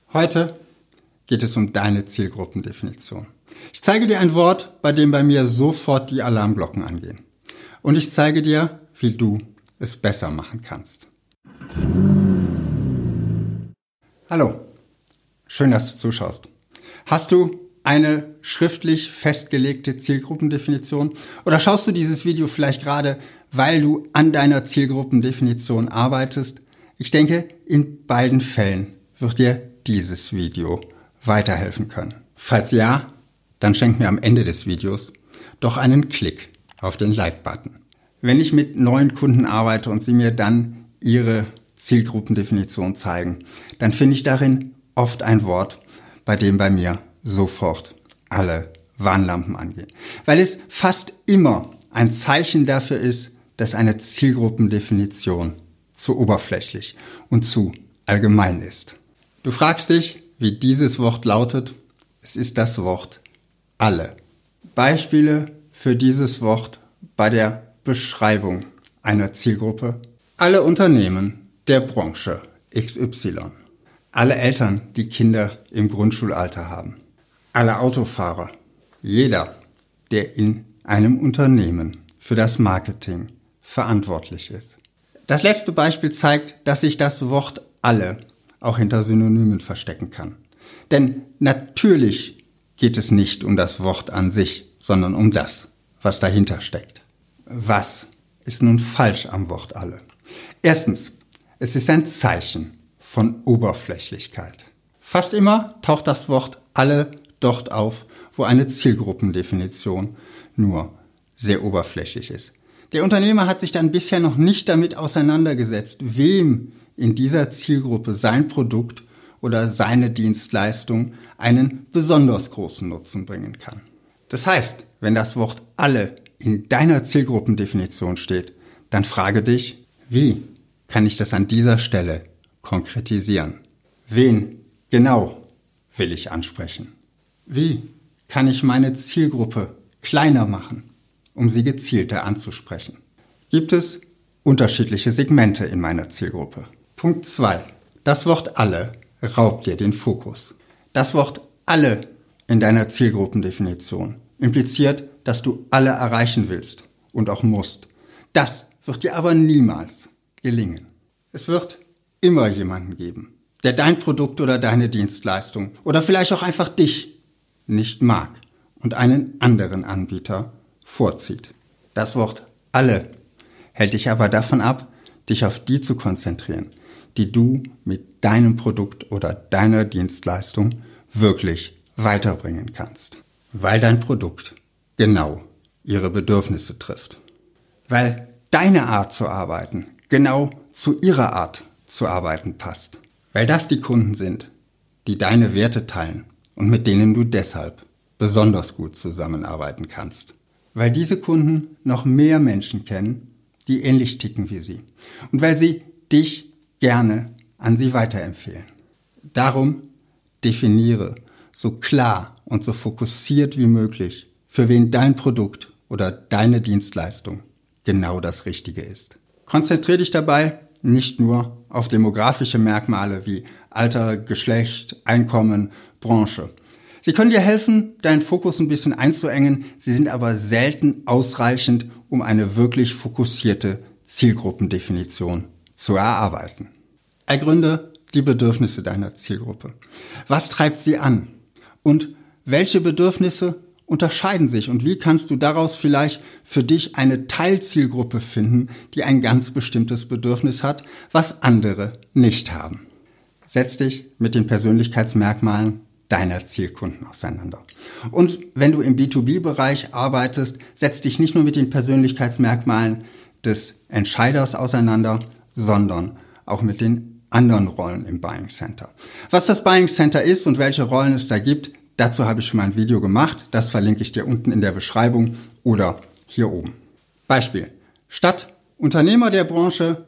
Heute geht es um deine Zielgruppendefinition. Ich zeige dir ein Wort, bei dem bei mir sofort die Alarmglocken angehen. Und ich zeige dir, wie du es besser machen kannst. Hallo, schön, dass du zuschaust. Hast du eine schriftlich festgelegte Zielgruppendefinition? Oder schaust du dieses Video vielleicht gerade, weil du an deiner Zielgruppendefinition arbeitest? Ich denke, in beiden Fällen wird dir dieses Video weiterhelfen können. Falls ja, dann schenk mir am Ende des Videos doch einen Klick auf den Like-Button. Wenn ich mit neuen Kunden arbeite und sie mir dann ihre Zielgruppendefinition zeigen, dann finde ich darin oft ein Wort, bei dem bei mir sofort alle Warnlampen angehen. Weil es fast immer ein Zeichen dafür ist, dass eine Zielgruppendefinition zu oberflächlich und zu allgemein ist. Du fragst dich, wie dieses Wort lautet? Es ist das Wort alle. Beispiele für dieses Wort bei der Beschreibung einer Zielgruppe: alle Unternehmen der Branche XY, alle Eltern, die Kinder im Grundschulalter haben, alle Autofahrer, jeder, der in einem Unternehmen für das Marketing verantwortlich ist. Das letzte Beispiel zeigt, dass sich das Wort alle auch hinter Synonymen verstecken kann. Denn natürlich geht es nicht um das Wort an sich, sondern um das, was dahinter steckt. Was ist nun falsch am Wort alle? Erstens, es ist ein Zeichen von Oberflächlichkeit. Fast immer taucht das Wort alle dort auf, wo eine Zielgruppendefinition nur sehr oberflächlich ist. Der Unternehmer hat sich dann bisher noch nicht damit auseinandergesetzt, wem in dieser Zielgruppe sein Produkt oder seine Dienstleistung einen besonders großen Nutzen bringen kann. Das heißt, wenn das Wort alle in deiner Zielgruppendefinition steht, dann frage dich, wie kann ich das an dieser Stelle konkretisieren? Wen genau will ich ansprechen? Wie kann ich meine Zielgruppe kleiner machen, um sie gezielter anzusprechen? Gibt es unterschiedliche Segmente in meiner Zielgruppe? Punkt 2. Das Wort alle raubt dir den Fokus. Das Wort alle in deiner Zielgruppendefinition impliziert, dass du alle erreichen willst und auch musst. Das wird dir aber niemals gelingen. Es wird immer jemanden geben, der dein Produkt oder deine Dienstleistung oder vielleicht auch einfach dich nicht mag und einen anderen Anbieter vorzieht. Das Wort alle hält dich aber davon ab, dich auf die zu konzentrieren, die du mit deinem Produkt oder deiner Dienstleistung wirklich weiterbringen kannst. Weil dein Produkt genau ihre Bedürfnisse trifft. Weil deine Art zu arbeiten genau zu ihrer Art zu arbeiten passt. Weil das die Kunden sind, die deine Werte teilen und mit denen du deshalb besonders gut zusammenarbeiten kannst. Weil diese Kunden noch mehr Menschen kennen, die ähnlich ticken wie sie. Und weil sie dich gerne an sie weiterempfehlen. Darum definiere so klar und so fokussiert wie möglich, für wen dein Produkt oder deine Dienstleistung genau das Richtige ist. Konzentriere dich dabei nicht nur auf demografische Merkmale wie Alter, Geschlecht, Einkommen, Branche. Sie können dir helfen, deinen Fokus ein bisschen einzuengen, sie sind aber selten ausreichend, um eine wirklich fokussierte Zielgruppendefinition zu erarbeiten. Ergründe die Bedürfnisse deiner Zielgruppe. Was treibt sie an? Und welche Bedürfnisse unterscheiden sich? Und wie kannst du daraus vielleicht für dich eine Teilzielgruppe finden, die ein ganz bestimmtes Bedürfnis hat, was andere nicht haben? Setz dich mit den Persönlichkeitsmerkmalen deiner Zielkunden auseinander. Und wenn du im B2B-Bereich arbeitest, setz dich nicht nur mit den Persönlichkeitsmerkmalen des Entscheiders auseinander, sondern auch mit den anderen Rollen im Buying Center. Was das Buying Center ist und welche Rollen es da gibt, dazu habe ich schon mal ein Video gemacht. Das verlinke ich dir unten in der Beschreibung oder hier oben. Beispiel: Statt Unternehmer der Branche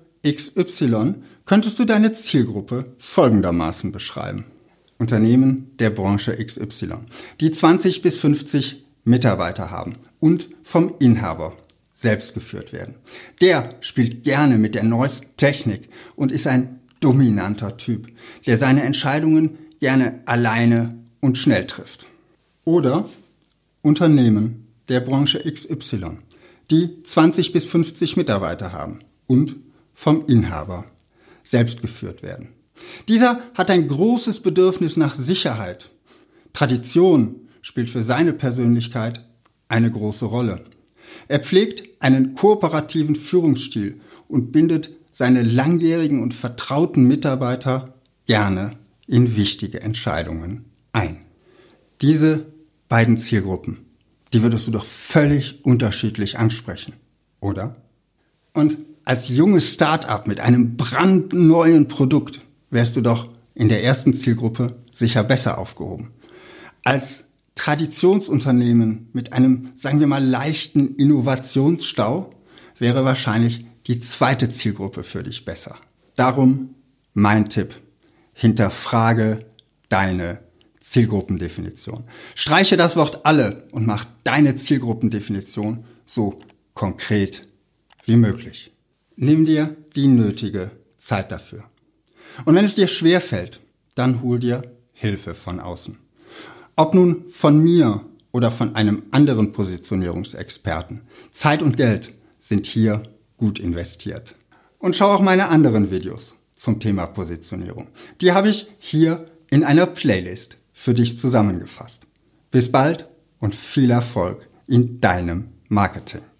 XY könntest du deine Zielgruppe folgendermaßen beschreiben. Unternehmen der Branche XY, die 20 bis 50 Mitarbeiter haben und vom Inhaber selbst geführt werden. Der spielt gerne mit der neuesten Technik und ist ein dominanter Typ, der seine Entscheidungen gerne alleine und schnell trifft. Oder Unternehmen der Branche XY, die 20 bis 50 Mitarbeiter haben und vom Inhaber selbst geführt werden. Dieser hat ein großes Bedürfnis nach Sicherheit. Tradition spielt für seine Persönlichkeit eine große Rolle. Er pflegt einen kooperativen Führungsstil und bindet seine langjährigen und vertrauten Mitarbeiter gerne in wichtige Entscheidungen ein. Diese beiden Zielgruppen, die würdest du doch völlig unterschiedlich ansprechen, oder? Und als junges Start-up mit einem brandneuen Produkt wärst du doch in der ersten Zielgruppe sicher besser aufgehoben. Als Traditionsunternehmen mit einem, sagen wir mal, leichten Innovationsstau wäre wahrscheinlich die zweite Zielgruppe für dich besser. Darum mein Tipp: Hinterfrage deine Zielgruppendefinition. Streiche das Wort alle und mach deine Zielgruppendefinition so konkret wie möglich. Nimm dir die nötige Zeit dafür. Und wenn es dir schwerfällt, dann hol dir Hilfe von außen. Ob nun von mir oder von einem anderen Positionierungsexperten. Zeit und Geld sind hier gut investiert. Und schau auch meine anderen Videos zum Thema Positionierung. Die habe ich hier in einer Playlist für dich zusammengefasst. Bis bald und viel Erfolg in deinem Marketing.